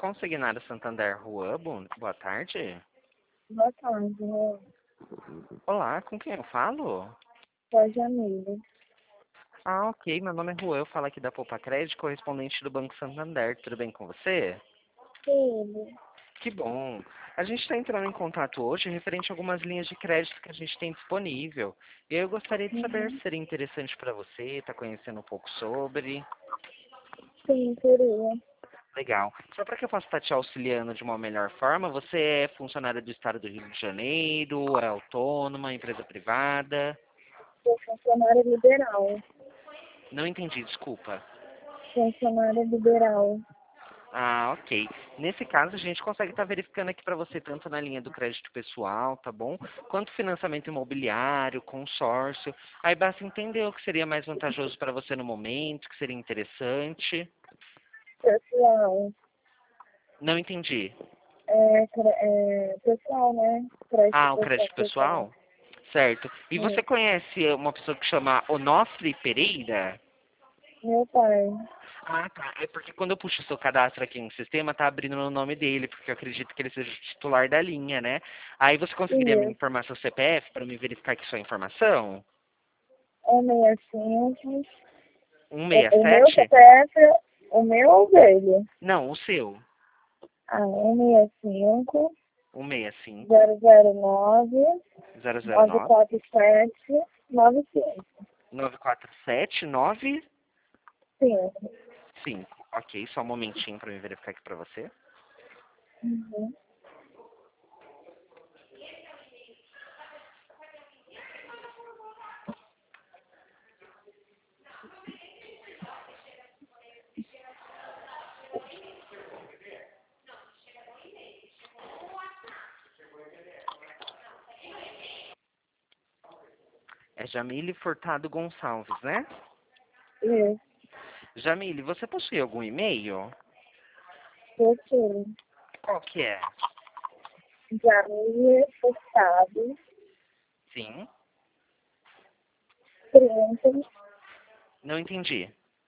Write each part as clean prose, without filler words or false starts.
Consignado Santander Rua, boa tarde. Boa tarde, Olá, com quem eu falo? sou a Jamile. Ah, ok, meu nome é Juan, eu falo aqui da Poupa Crédito, correspondente do Banco Santander. Tudo bem com você? Tudo. Que bom. A gente está entrando em contato hoje referente a algumas linhas de crédito que a gente tem disponível. E eu gostaria de saber se seria interessante para você, está conhecendo um pouco sobre. Sim, queria. Legal. Só para que eu possa estar te auxiliando de uma melhor forma, você é funcionária do Estado do Rio de Janeiro, é autônoma, empresa privada? Sou funcionária liberal. Não entendi, desculpa. Funcionária liberal. Ah, ok. Nesse caso, a gente consegue estar verificando aqui para você tanto na linha do crédito pessoal, tá bom? Quanto financiamento imobiliário, consórcio. Aí basta entender o que seria mais vantajoso para você no momento, o que seria interessante. Pessoal. Não entendi. Pessoal, né? Crédito Ah, o pessoal. crédito Pessoal. pessoal? Certo. E você É. conhece uma pessoa que chama Onofre Pereira? Meu pai. Ah, tá. É porque quando eu puxo o seu cadastro aqui no sistema, tá abrindo no nome dele, porque eu acredito que ele seja o titular da linha, né? Aí você conseguiria me Isso. informar seu CPF para me verificar aqui sua informação? É 65. O meu 167? CPF, o meu ou o dele? Não, o seu. Ah, 165 165 009 009 947 95. 947 95. Sim. Ok, só um momentinho para me verificar aqui para você. Uhum. É Jamile Furtado Gonçalves, né? Isso. Jamile, você possui algum e-mail? Doutor. Qual que é? Jamile Furtado Sim. 30. Não entendi.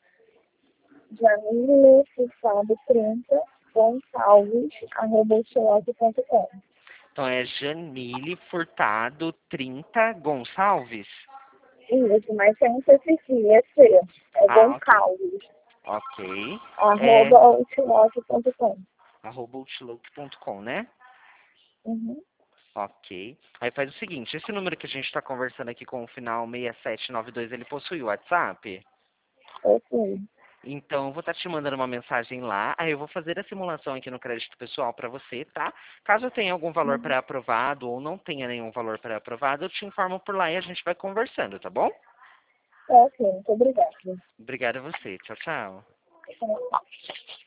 Jamile Furtado 30. Gonçalves, @xerox.com. Então é Jamile Furtado 30 Gonçalves? Isso, mas sem CCC, é C. É Ah, ok. Gonçalves, Ok. É @xerox.com. @outlook.com, né? Uhum. Ok. Aí faz o seguinte, esse número que a gente está conversando aqui com o final 6792, ele possui o WhatsApp? Ok. Então, eu vou estar te mandando uma mensagem lá, aí eu vou fazer a simulação aqui no crédito pessoal para você, tá? Caso tenha algum valor Uhum. pré-aprovado ou não tenha nenhum valor pré-aprovado, eu te informo por lá e a gente vai conversando, tá bom? Ok, muito obrigada. Obrigado a você. Tchau, tchau.